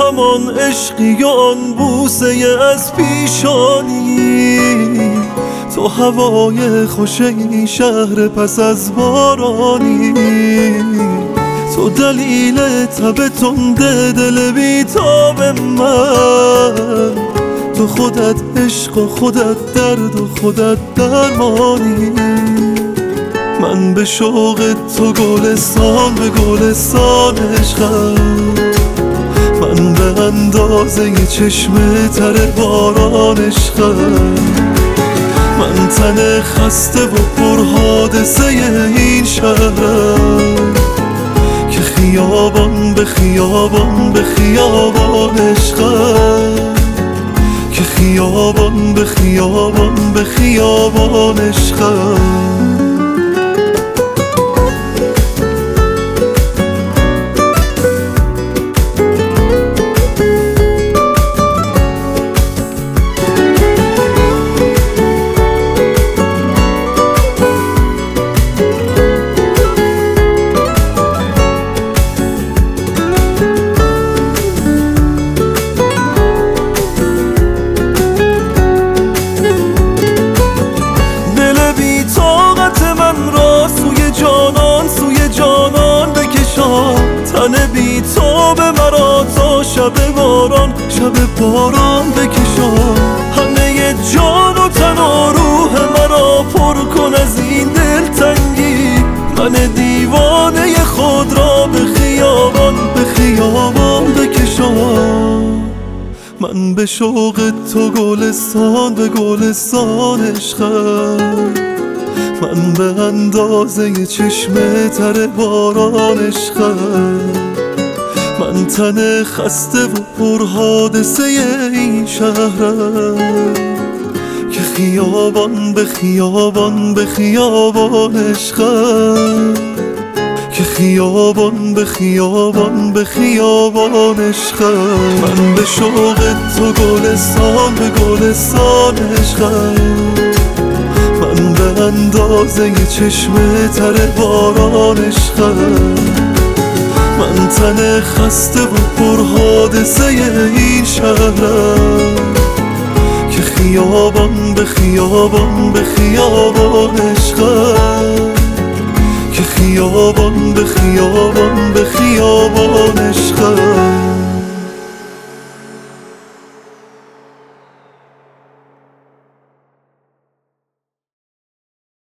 همان عشقی و آن بوسه از پیشانی، تو هوای خوش این شهر پس از بارانی، تو دلیل تب تنده دل بیتاب من، تو خودت عشق و خودت درد و خودت درمانی. من به شوق تو گلستان به گلستان عشقم، من به اندازه چشم تر باران عشقم، من تن خسته و پر حادثه این شهرم که خیابان به خیابان به خیابان عشقم، که خیابان به خیابان به خیابان عشقم. تن بی تو به مرا تا شب باران بکشان، همه جان و تن و روح مرا پر کن از این دلتنگی، من دیوانه خود را به خیابان بکشان. من به شوق تو گلستان به گلستان عشقم، من به اندازه چشم تر باران عشقم، من تن خسته و پر حادثه این شهرم که خیابان به خیابان به خیابان عشقم، که خیابان به خیابان به خیابان عشقم. من به شوق تو گلستان به گلستان عشقم، من به اندازه چشم تر باران عشقم، من تن خسته و پر حادثه این شهرم که خیابان به خیابان به خیابان عشقم، که خیابان به خیابان